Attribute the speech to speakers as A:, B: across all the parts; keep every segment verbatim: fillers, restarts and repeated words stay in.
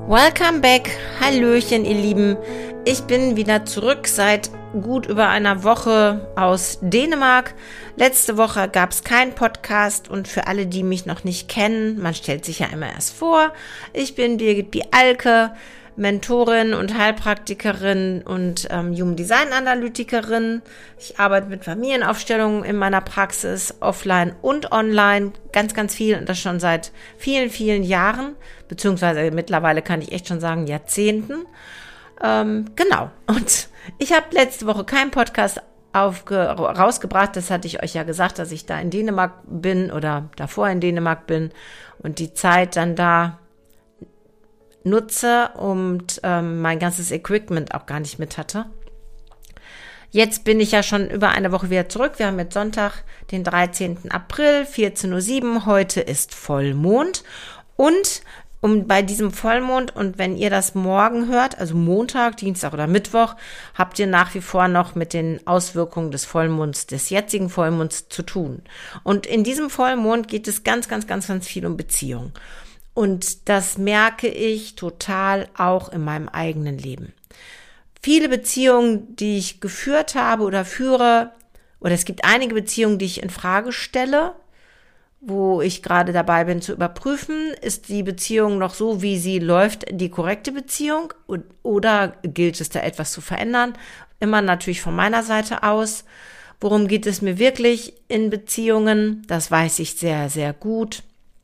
A: Welcome back, Hallöchen ihr Lieben, ich bin wieder zurück seit gut über einer Woche aus Dänemark. Letzte Woche gab es keinen Podcast und für alle, die mich noch nicht kennen, man stellt sich ja immer erst vor, ich bin Birgit Bialke, Mentorin und Heilpraktikerin und ähm, Human Design Analytikerin. Ich arbeite mit Familienaufstellungen in meiner Praxis, offline und online, ganz, ganz viel und das schon seit vielen, vielen Jahren, beziehungsweise mittlerweile kann ich echt schon sagen Jahrzehnten. Ähm, genau, und ich habe letzte Woche keinen Podcast aufge- rausgebracht, das hatte ich euch ja gesagt, dass ich da in Dänemark bin oder davor in Dänemark bin und die Zeit dann da nutze und ähm, mein ganzes Equipment auch gar nicht mit hatte. Jetzt bin ich ja schon über eine Woche wieder zurück. Wir haben jetzt Sonntag, den dreizehnten April, vierzehn Uhr sieben. Heute ist Vollmond und um bei diesem Vollmond und wenn ihr das morgen hört, also Montag, Dienstag oder Mittwoch, habt ihr nach wie vor noch mit den Auswirkungen des Vollmonds, des jetzigen Vollmonds zu tun. Und in diesem Vollmond geht es ganz, ganz, ganz, ganz viel um Beziehung. Und das merke ich total auch in meinem eigenen Leben. Viele Beziehungen, die ich geführt habe oder führe, oder es gibt einige Beziehungen, die ich in Frage stelle, wo ich gerade dabei bin zu überprüfen, ist die Beziehung noch so, wie sie läuft, die korrekte Beziehung oder gilt es da etwas zu verändern? Immer natürlich von meiner Seite aus. Worum geht es mir wirklich in Beziehungen? Das weiß ich sehr, sehr gut.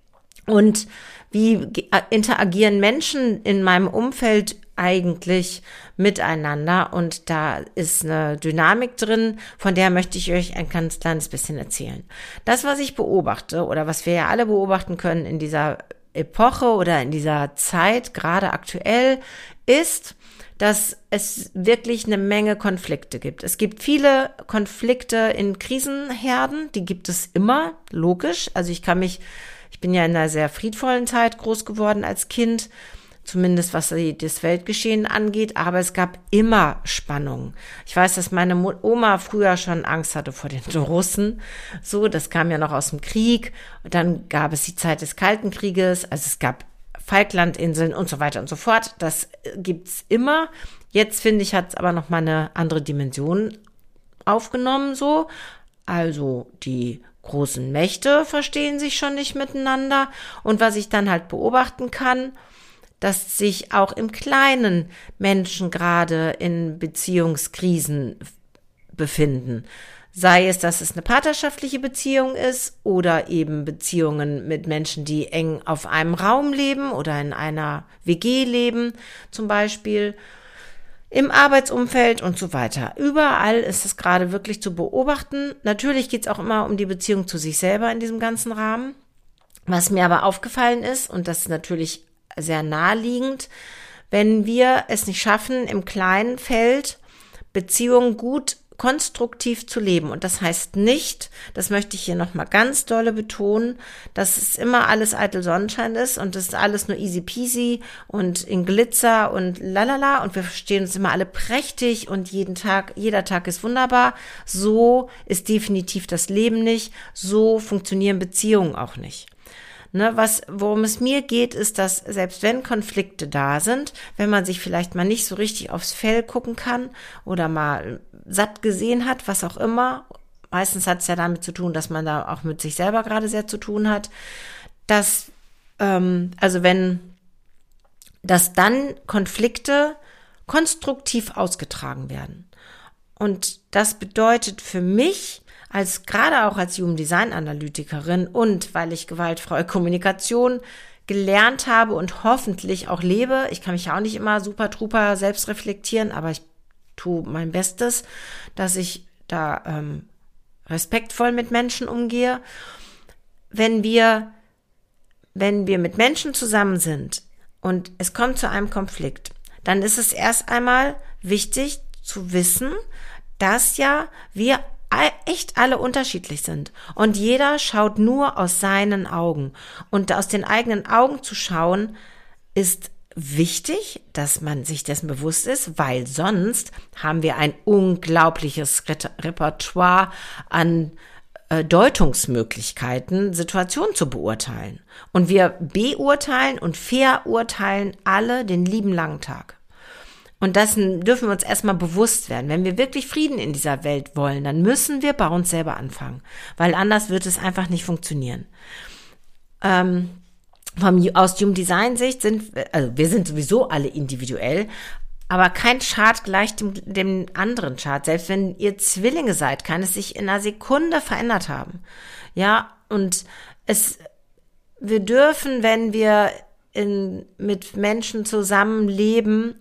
A: Und wie interagieren Menschen in meinem Umfeld eigentlich miteinander? Und da ist eine Dynamik drin, von der möchte ich euch ein ganz kleines bisschen erzählen. Das, was ich beobachte oder was wir ja alle beobachten können in dieser Epoche oder in dieser Zeit, gerade aktuell, ist, dass es wirklich eine Menge Konflikte gibt. Es gibt viele Konflikte in Krisenherden, die gibt es immer, logisch. Also ich kann mich Ich bin ja in einer sehr friedvollen Zeit groß geworden als Kind, zumindest was das Weltgeschehen angeht, aber es gab immer Spannungen. Ich weiß, dass meine Oma früher schon Angst hatte vor den Russen, so, das kam ja noch aus dem Krieg. Und dann gab es die Zeit des Kalten Krieges, also es gab Falklandinseln und so weiter und so fort. Das gibt's immer. Jetzt, finde ich, hat es aber noch mal eine andere Dimension aufgenommen, so. Also die großen Mächte verstehen sich schon nicht miteinander. Und was ich dann halt beobachten kann, dass sich auch im Kleinen Menschen gerade in Beziehungskrisen befinden. Sei es, dass es eine partnerschaftliche Beziehung ist oder eben Beziehungen mit Menschen, die eng auf einem Raum leben oder in einer W G leben zum Beispiel, im Arbeitsumfeld und so weiter. Überall ist es gerade wirklich zu beobachten. Natürlich geht es auch immer um die Beziehung zu sich selber in diesem ganzen Rahmen. Was mir aber aufgefallen ist, und das ist natürlich sehr naheliegend, wenn wir es nicht schaffen, im kleinen Feld Beziehungen gut konstruktiv zu leben. Und das heißt nicht, das möchte ich hier nochmal ganz dolle betonen, dass es immer alles eitel Sonnenschein ist und es ist alles nur easy peasy und in Glitzer und lalala und wir verstehen uns immer alle prächtig und jeden Tag, jeder Tag ist wunderbar. So ist definitiv das Leben nicht. So funktionieren Beziehungen auch nicht. Ne, was, worum es mir geht, ist, dass selbst wenn Konflikte da sind, wenn man sich vielleicht mal nicht so richtig aufs Fell gucken kann oder mal satt gesehen hat, was auch immer, meistens hat es ja damit zu tun, dass man da auch mit sich selber gerade sehr zu tun hat, dass, ähm, also wenn, dass dann Konflikte konstruktiv ausgetragen werden. Und das bedeutet für mich, als gerade auch als Human Design Analytikerin und weil ich gewaltfreie Kommunikation gelernt habe und hoffentlich auch lebe. Ich kann mich ja auch nicht immer super truper selbst reflektieren, aber ich tue mein Bestes, dass ich da ähm, respektvoll mit Menschen umgehe. Wenn wir, wenn wir mit Menschen zusammen sind und es kommt zu einem Konflikt, dann ist es erst einmal wichtig zu wissen, dass ja wir echt alle unterschiedlich sind und jeder schaut nur aus seinen Augen und aus den eigenen Augen zu schauen ist wichtig, dass man sich dessen bewusst ist, weil sonst haben wir ein unglaubliches Repertoire an äh, Deutungsmöglichkeiten, Situationen zu beurteilen. Und wir beurteilen und verurteilen alle den lieben langen Tag. Und das dürfen wir uns erstmal bewusst werden. Wenn wir wirklich Frieden in dieser Welt wollen, dann müssen wir bei uns selber anfangen, weil anders wird es einfach nicht funktionieren. Ähm, vom, aus Human Design Sicht sind, also wir sind sowieso alle individuell, aber kein Chart gleicht dem, dem anderen Chart. Selbst wenn ihr Zwillinge seid, kann es sich in einer Sekunde verändert haben. Ja, und es, wir dürfen, wenn wir in, mit Menschen zusammenleben,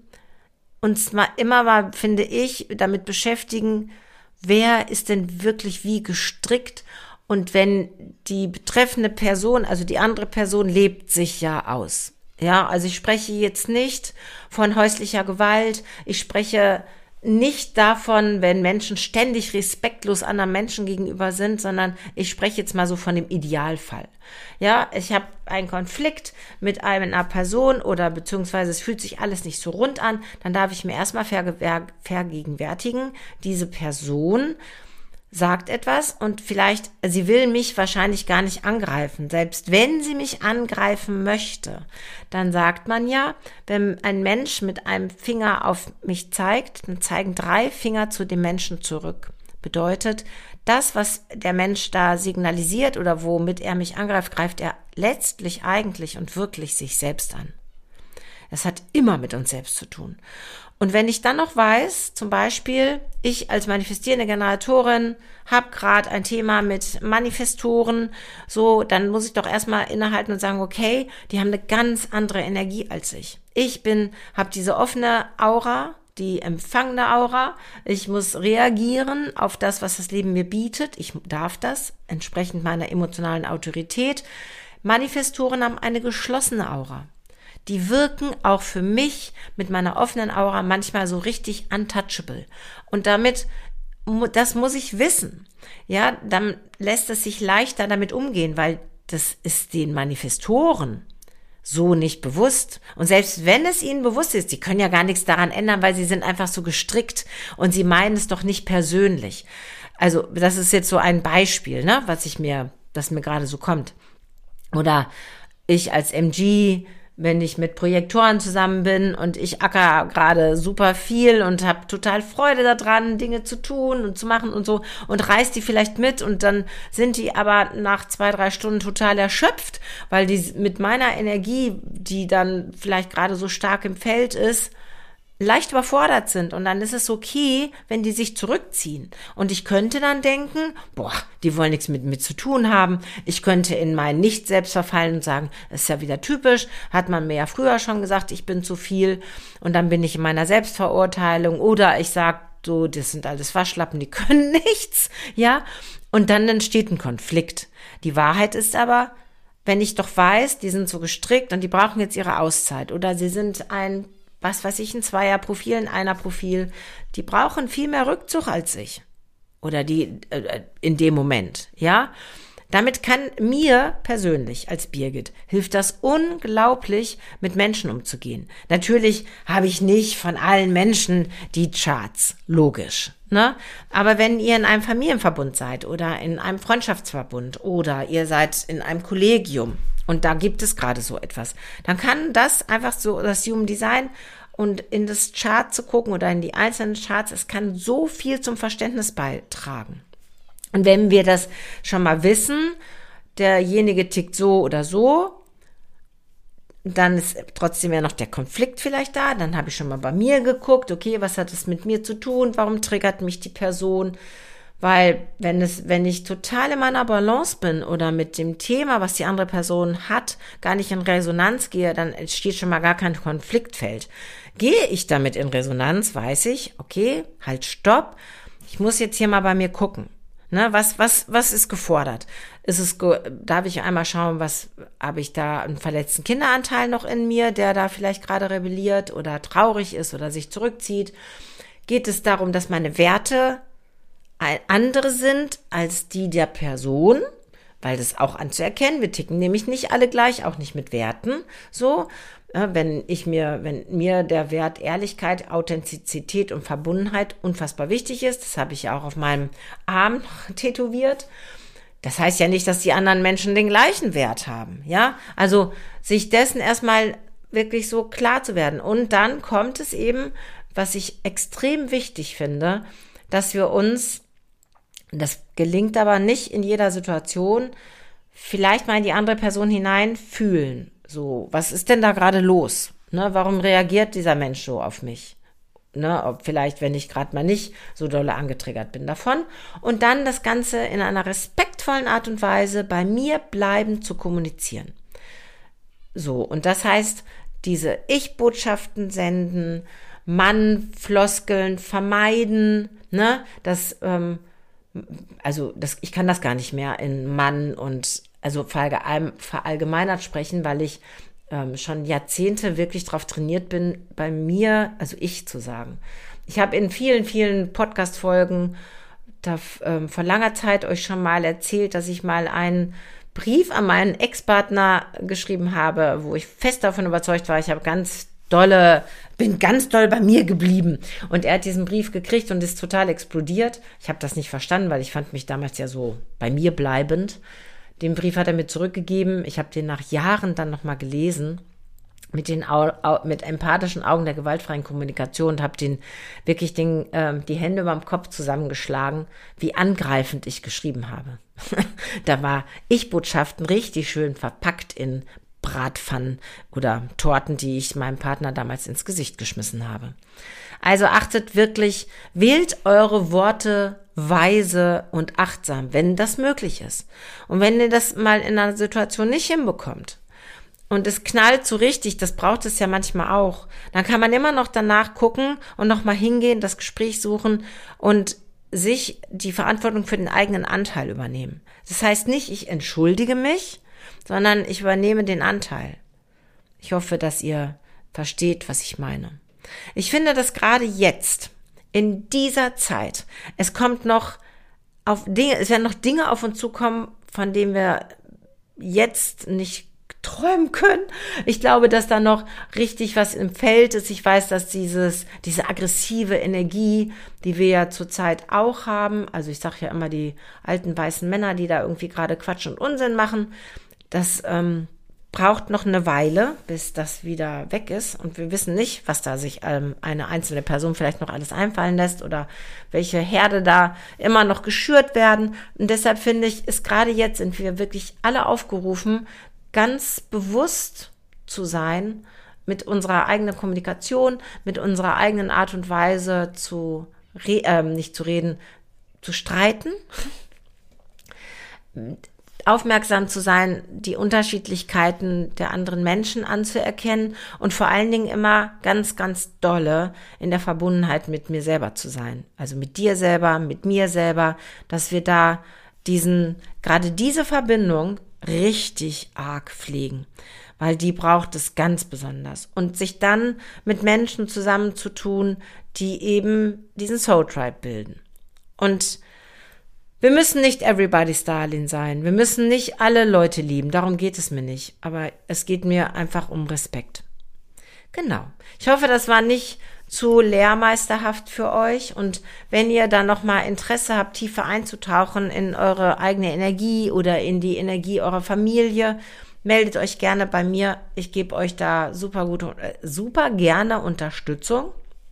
A: uns mal immer mal, finde ich, damit beschäftigen, wer ist denn wirklich wie gestrickt, und wenn die betreffende Person, also die andere Person, lebt sich ja aus. Ja, also ich spreche jetzt nicht von häuslicher Gewalt, ich spreche nicht davon, wenn Menschen ständig respektlos anderen Menschen gegenüber sind, sondern ich spreche jetzt mal so von dem Idealfall. Ja, ich habe einen Konflikt mit einer Person oder beziehungsweise es fühlt sich alles nicht so rund an, dann darf ich mir erstmal verge- vergegenwärtigen, diese Person sagt etwas und vielleicht, sie will mich wahrscheinlich gar nicht angreifen. Selbst wenn sie mich angreifen möchte, dann sagt man ja, wenn ein Mensch mit einem Finger auf mich zeigt, dann zeigen drei Finger zu dem Menschen zurück. Bedeutet, das, was der Mensch da signalisiert oder womit er mich angreift, greift er letztlich eigentlich und wirklich sich selbst an. Es hat immer mit uns selbst zu tun. Und wenn ich dann noch weiß, zum Beispiel, ich als manifestierende Generatorin habe gerade ein Thema mit Manifestoren, so, dann muss ich doch erstmal innehalten und sagen, okay, die haben eine ganz andere Energie als ich. Ich bin, habe diese offene Aura, die empfangene Aura. Ich muss reagieren auf das, was das Leben mir bietet. Ich darf das, entsprechend meiner emotionalen Autorität. Manifestoren haben eine geschlossene Aura. Die wirken auch für mich mit meiner offenen Aura manchmal so richtig untouchable. Und damit, das muss ich wissen. Ja, dann lässt es sich leichter damit umgehen, weil das ist den Manifestoren so nicht bewusst. Und selbst wenn es ihnen bewusst ist, sie können ja gar nichts daran ändern, weil sie sind einfach so gestrickt und sie meinen es doch nicht persönlich. Also, das ist jetzt so ein Beispiel, ne, was ich mir, das mir gerade so kommt. Oder ich als M G, wenn ich mit Projektoren zusammen bin und ich acker gerade super viel und habe total Freude daran, Dinge zu tun und zu machen und so und reiß die vielleicht mit und dann sind die aber nach zwei, drei Stunden total erschöpft, weil die mit meiner Energie, die dann vielleicht gerade so stark im Feld ist, leicht überfordert sind und dann ist es okay, wenn die sich zurückziehen. Und ich könnte dann denken, boah, die wollen nichts mit mir zu tun haben. Ich könnte in mein Nicht-Selbst verfallen und sagen, das ist ja wieder typisch, hat man mir ja früher schon gesagt, ich bin zu viel und dann bin ich in meiner Selbstverurteilung oder ich sage so, das sind alles Waschlappen, die können nichts, ja. Und dann entsteht ein Konflikt. Die Wahrheit ist aber, wenn ich doch weiß, die sind so gestrickt und die brauchen jetzt ihre Auszeit oder sie sind ein was weiß ich, ein Zweierprofil, ein Einer-Profil, die brauchen viel mehr Rückzug als ich. Oder die äh, in dem Moment, ja. Damit kann mir persönlich als Birgit, hilft das unglaublich, mit Menschen umzugehen. Natürlich habe ich nicht von allen Menschen die Charts, logisch, ne? Aber wenn ihr in einem Familienverbund seid oder in einem Freundschaftsverbund oder ihr seid in einem Kollegium, und da gibt es gerade so etwas, dann kann das einfach so, das Human Design und in das Chart zu gucken oder in die einzelnen Charts, es kann so viel zum Verständnis beitragen. Und wenn wir das schon mal wissen, derjenige tickt so oder so, dann ist trotzdem ja noch der Konflikt vielleicht da, dann habe ich schon mal bei mir geguckt, okay, was hat es mit mir zu tun, warum triggert mich die Person? Weil wenn es, wenn ich total in meiner Balance bin oder mit dem Thema, was die andere Person hat, gar nicht in Resonanz gehe, dann entsteht schon mal gar kein Konfliktfeld. Gehe ich damit in Resonanz, weiß ich, okay, halt, stopp, ich muss jetzt hier mal bei mir gucken. Ne, was, was, was ist gefordert? Ist es, darf ich einmal schauen, was, habe ich da einen verletzten Kinderanteil noch in mir, der da vielleicht gerade rebelliert oder traurig ist oder sich zurückzieht? Geht es darum, dass meine Werte andere sind als die der Person, weil das auch anzuerkennen, wir ticken nämlich nicht alle gleich, auch nicht mit Werten, so, wenn ich mir, wenn mir der Wert Ehrlichkeit, Authentizität und Verbundenheit unfassbar wichtig ist, das habe ich ja auch auf meinem Arm tätowiert, Das heißt ja nicht, dass die anderen Menschen den gleichen Wert haben, ja? Also sich dessen erstmal wirklich so klar zu werden. Und dann kommt es eben, was ich extrem wichtig finde, dass wir uns, das gelingt aber nicht in jeder Situation, vielleicht mal in die andere Person hineinfühlen. So, was ist denn da gerade los? Ne, warum reagiert dieser Mensch so auf mich? Ne, ob vielleicht, wenn ich gerade mal nicht so dolle angetriggert bin davon. Und dann das Ganze in einer respektvollen Art und Weise bei mir bleiben zu kommunizieren. So, und das heißt, diese Ich-Botschaften senden, Mann-Floskeln vermeiden, ne, das, ähm, also das, ich kann das gar nicht mehr in Mann und also verallgemeinert sprechen, weil ich ähm, schon Jahrzehnte wirklich darauf trainiert bin, bei mir, also ich zu sagen. Ich habe in vielen, vielen Podcast-Folgen da, ähm, vor langer Zeit euch schon mal erzählt, dass ich mal einen Brief an meinen Ex-Partner geschrieben habe, wo ich fest davon überzeugt war, ich habe ganz dolle, bin ganz doll bei mir geblieben. Und er hat diesen Brief gekriegt und ist total explodiert. Ich habe das nicht verstanden, weil ich fand mich damals ja so bei mir bleibend. Den Brief hat er mir zurückgegeben. Ich habe den nach Jahren dann nochmal gelesen mit den mit empathischen Augen der gewaltfreien Kommunikation und habe den wirklich den, äh, die Hände über dem Kopf zusammengeschlagen, wie angreifend ich geschrieben habe. Da war Ich-Botschaften richtig schön verpackt in Bratpfannen oder Torten, die ich meinem Partner damals ins Gesicht geschmissen habe. Also achtet wirklich, wählt eure Worte weise und achtsam, wenn das möglich ist. Und wenn ihr das mal in einer Situation nicht hinbekommt und es knallt so richtig, das braucht es ja manchmal auch, dann kann man immer noch danach gucken und nochmal hingehen, das Gespräch suchen und sich die Verantwortung für den eigenen Anteil übernehmen. Das heißt nicht, ich entschuldige mich, sondern ich übernehme den Anteil. Ich hoffe, dass ihr versteht, was ich meine. Ich finde, dass gerade jetzt, in dieser Zeit, es kommt noch auf Dinge, es werden noch Dinge auf uns zukommen, von denen wir jetzt nicht träumen können. Ich glaube, dass da noch richtig was im Feld ist. Ich weiß, dass dieses, diese aggressive Energie, die wir ja zurzeit auch haben, also ich sage ja immer die alten weißen Männer, die da irgendwie gerade Quatsch und Unsinn machen, das ähm, braucht noch eine Weile, bis das wieder weg ist. Und wir wissen nicht, was da sich ähm, eine einzelne Person vielleicht noch alles einfallen lässt oder welche Herde da immer noch geschürt werden. Und deshalb finde ich, ist gerade jetzt, sind wir wirklich alle aufgerufen, ganz bewusst zu sein mit unserer eigenen Kommunikation, mit unserer eigenen Art und Weise zu, re- äh, nicht zu reden, zu streiten, aufmerksam zu sein, die Unterschiedlichkeiten der anderen Menschen anzuerkennen und vor allen Dingen immer ganz, ganz dolle in der Verbundenheit mit mir selber zu sein. Also mit dir selber, mit mir selber, dass wir da diesen, gerade diese Verbindung richtig arg pflegen, weil die braucht es ganz besonders. Und sich dann mit Menschen zusammenzutun, die eben diesen Soul Tribe bilden. Und wir müssen nicht everybody's darling sein. Wir müssen nicht alle Leute lieben. Darum geht es mir nicht. Aber es geht mir einfach um Respekt. Genau. Ich hoffe, das war nicht zu lehrmeisterhaft für euch. Und wenn ihr da nochmal Interesse habt, tiefer einzutauchen in eure eigene Energie oder in die Energie eurer Familie, meldet euch gerne bei mir. Ich gebe euch da super gute, super gerne Unterstützung.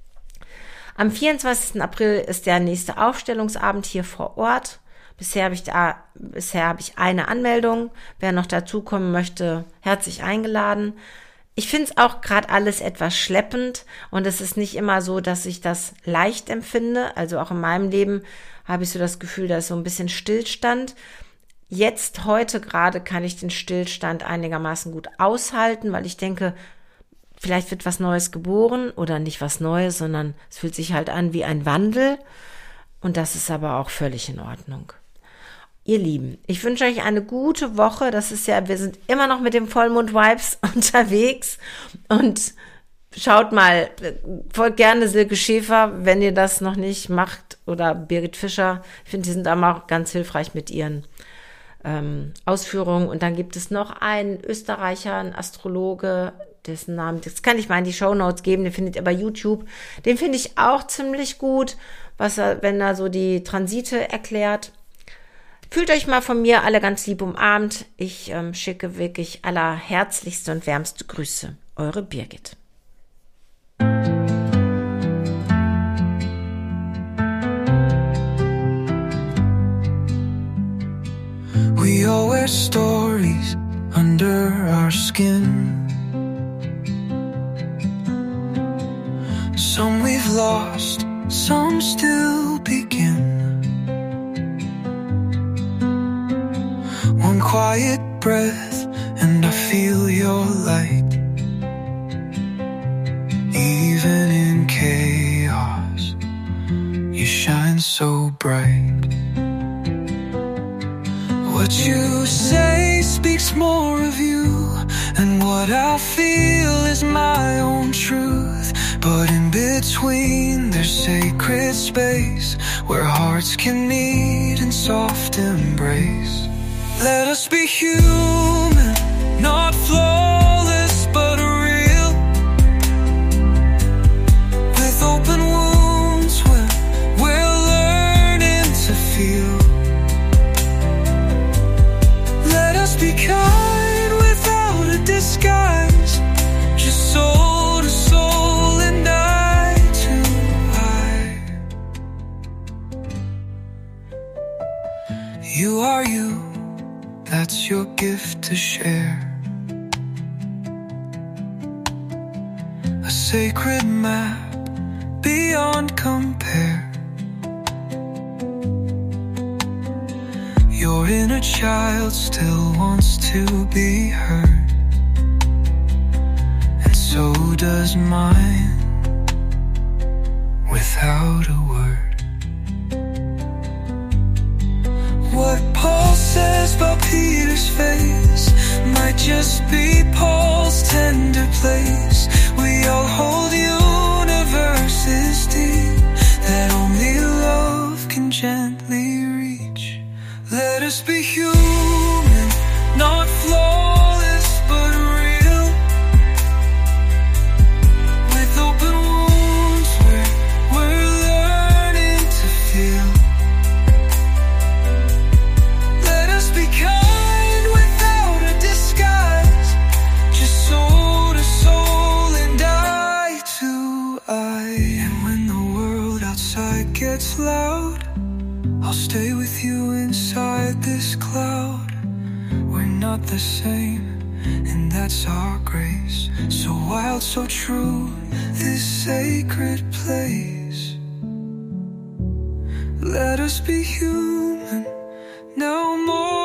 A: Am vierundzwanzigsten April ist der nächste Aufstellungsabend hier vor Ort. Bisher habe ich da, bisher habe ich eine Anmeldung. Wer noch dazukommen möchte, herzlich eingeladen. Ich finde es auch gerade alles etwas schleppend und es ist nicht immer so, dass ich das leicht empfinde. Also auch in meinem Leben habe ich so das Gefühl, da ist so ein bisschen Stillstand. Jetzt, heute gerade, kann ich den Stillstand einigermaßen gut aushalten, weil ich denke, vielleicht wird was Neues geboren oder nicht was Neues, sondern es fühlt sich halt an wie ein Wandel und das ist aber auch völlig in Ordnung. Ihr Lieben, ich wünsche euch eine gute Woche. Das ist ja, wir sind immer noch mit dem Vollmond-Vibes unterwegs und schaut mal, folgt gerne Silke Schäfer, wenn ihr das noch nicht macht oder Birgit Fischer. Ich finde, die sind auch ganz hilfreich mit ihren ähm, Ausführungen. Und dann gibt es noch einen Österreicher, einen Astrologe, dessen Namen, das kann ich mal in die Shownotes geben, den findet ihr bei YouTube. Den finde ich auch ziemlich gut, was er, wenn er so die Transite erklärt. Fühlt euch mal von mir alle ganz lieb umarmt. Ich ähm, schicke wirklich allerherzlichste und wärmste Grüße. Eure Birgit.
B: We all wear stories under our skin. Some we've lost, some still begin. One quiet breath and I feel your light. Even in chaos, you shine so bright. What you say speaks more of you, and what I feel is my own truth. But in between there's sacred space where hearts can meet in soft embrace. Let us be human, not flawless but real, with open wounds when we're learning to feel. Let us be kind without a disguise, just soul to soul and eye to eye. You are you, that's your gift to share. A sacred map beyond compare. Your inner child still wants to be heard, and so does mine, without a word. What Paul says about Peter's face might just be Paul's tender place. We all hold universes deep that only love can gently reach. Let us be human, not flawless but real, with open wounds where we're learning to feel. Let us be kind without a disguise, just soul to soul and eye to eye. And when the world outside gets loud, I'll stay with you inside this cloud. We're not the same, and that's our grace. So wild, so true, this sacred place. Let us be human, now more